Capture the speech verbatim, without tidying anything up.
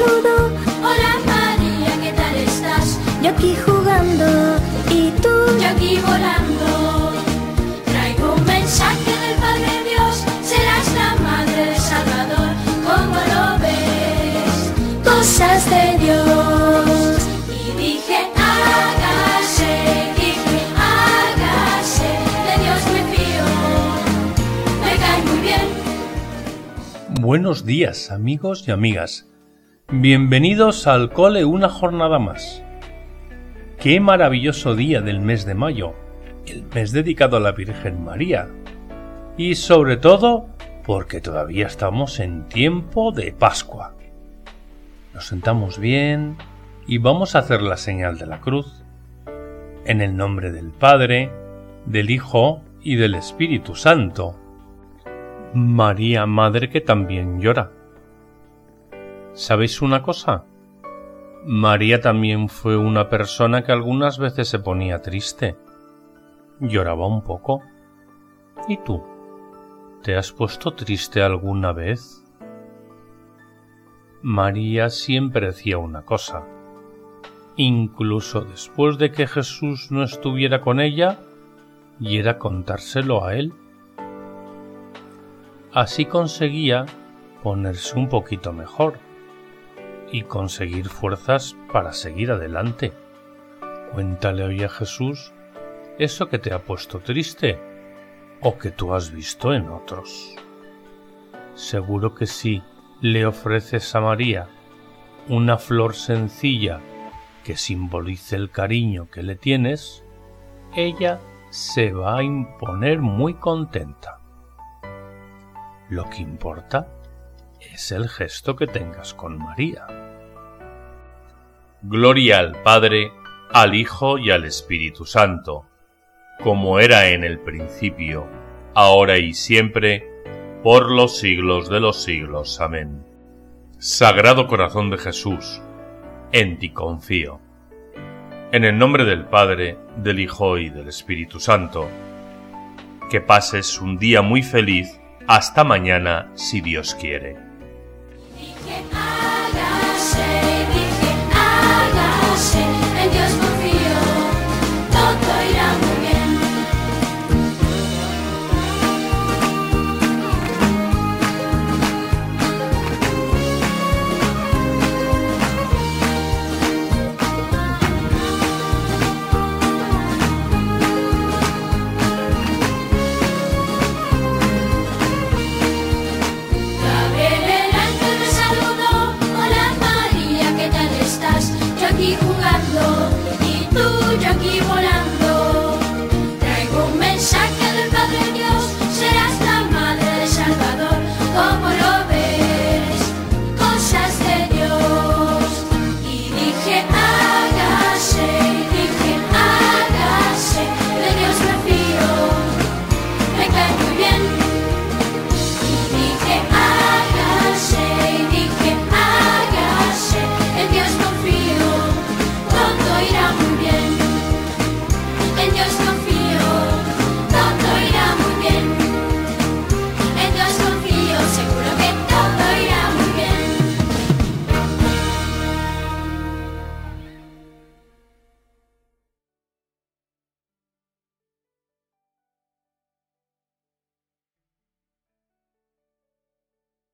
saludo. Hola María, ¿qué tal estás? Yo aquí jugando y tú. Yo aquí volando. Traigo un mensaje del Padre Dios. Serás la madre del Salvador. ¿Cómo lo ves? Cosas de Dios. Y dije, hágase, dije, hágase. De Dios me fío. Me cae muy bien. Buenos días, amigos y amigas. Bienvenidos al cole una jornada más. Qué maravilloso día del mes de mayo, el mes dedicado a la Virgen María. Y sobre todo, porque todavía estamos en tiempo de Pascua. Nos sentamos bien y vamos a hacer la señal de la cruz. En el nombre del Padre, del Hijo y del Espíritu Santo. María, Madre que también llora. ¿Sabéis una cosa? María también fue una persona que algunas veces se ponía triste. Lloraba un poco. ¿Y tú? ¿Te has puesto triste alguna vez? María siempre decía una cosa. Incluso después de que Jesús no estuviera con ella, y era contárselo a él. Así conseguía ponerse un poquito mejor y conseguir fuerzas para seguir adelante. Cuéntale hoy a Jesús eso que te ha puesto triste o que tú has visto en otros. Seguro que si le ofreces a María una flor sencilla que simbolice el cariño que le tienes, ella se va a imponer muy contenta. Lo que importa es el gesto que tengas con María. Gloria al Padre, al Hijo y al Espíritu Santo, como era en el principio, ahora y siempre, por los siglos de los siglos. Amén. Sagrado Corazón de Jesús, en ti confío. En el nombre del Padre, del Hijo y del Espíritu Santo. Que pases un día muy feliz. Hasta mañana, si Dios quiere. Dije, hágase.